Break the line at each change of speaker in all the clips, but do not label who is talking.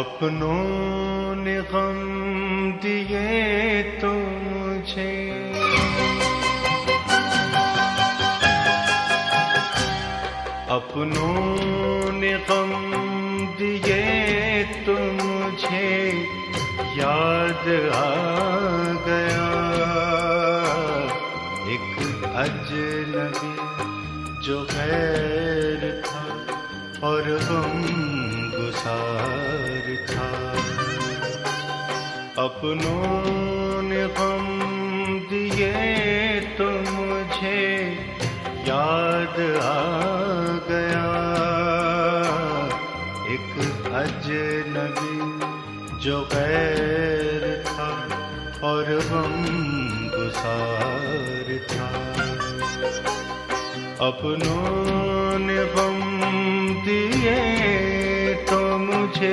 अपनों ने गम दिए तो मुझे, अपनों ने गम दिए तो मुझे याद आ गया एक अजनबी जो गैर था और गमगुसार था। अपनों ने गम दिए तो मुझे याद आ गया एक अजनबी जो गैर था और गमगुसार था। अपनों ने गम दिए तो मुझे,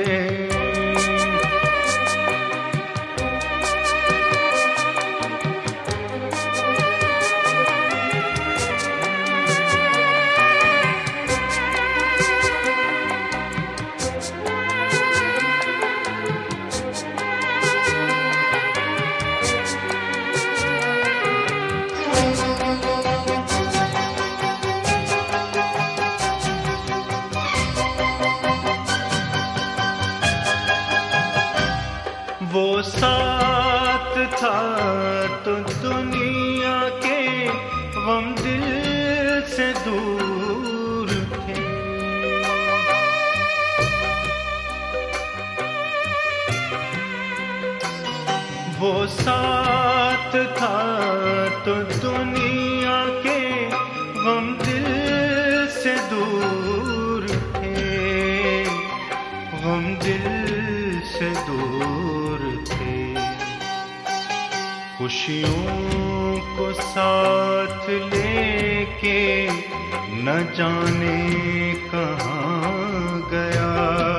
वो साथ था तो दुनिया के गम दिल से दूर थे। वो साथ था तो दुनिया के गम दिल से दूर थे, गम दिल से दूर थे। खुशियों को साथ लेके न जाने कहाँ गया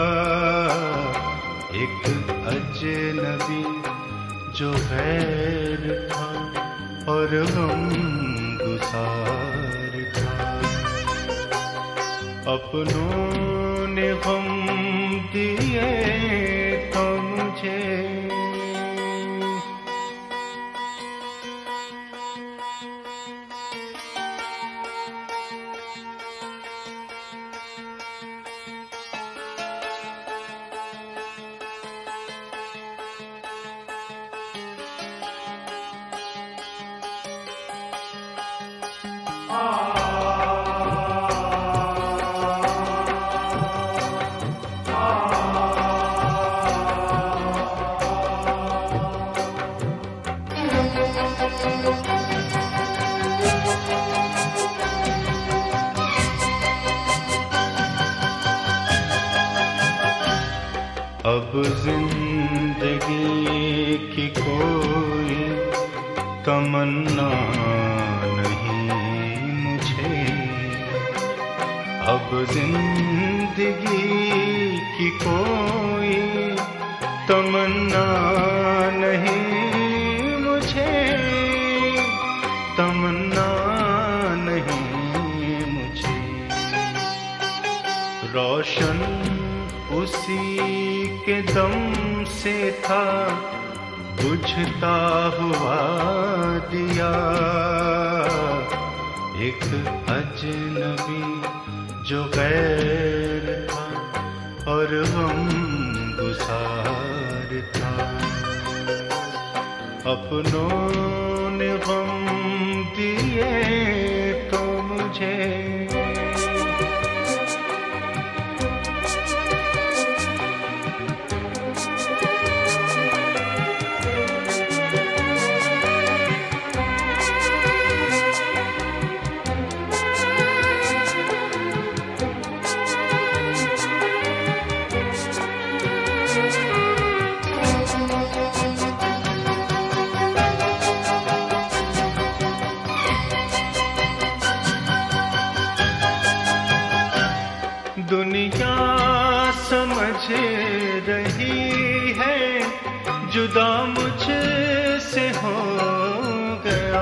एक अजनबी जो गैर था और गमगुसार था। अपनों ने गम दिए तो मुझे, अब जिंदगी की कोई तमन्ना नहीं मुझे, अब जिंदगी की कोई तमन्ना नहीं मुझे, तमन्ना नहीं मुझे। रोशन उसी के दम से था बुझता हुआ दिया एक अजनबी जो गैर था और गमगुसार था। अपनों ने गम दिए तो मुझे, दुनिया समझ रही है जुदा मुझसे हो गया,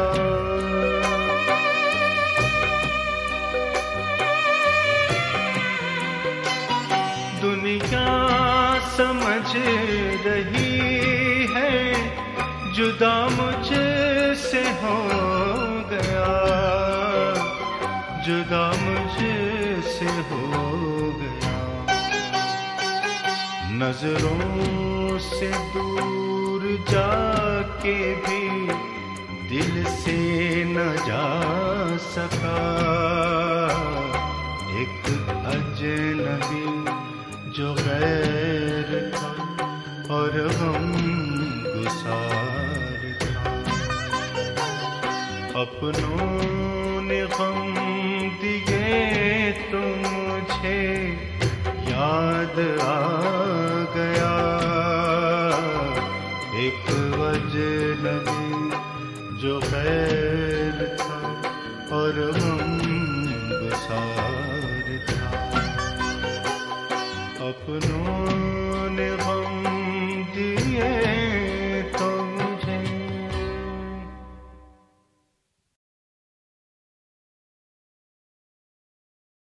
दुनिया समझ रही है, जुदा मुझसे हो गया, जुदा मुझसे हो गया। नजरों से दूर जाके भी दिल से न जा सका, एक अजनबी जो गैर था और गम गुसार था। अपनों ने गम दिए तो मुझे याद आ गया, एक अजनबी जो गैर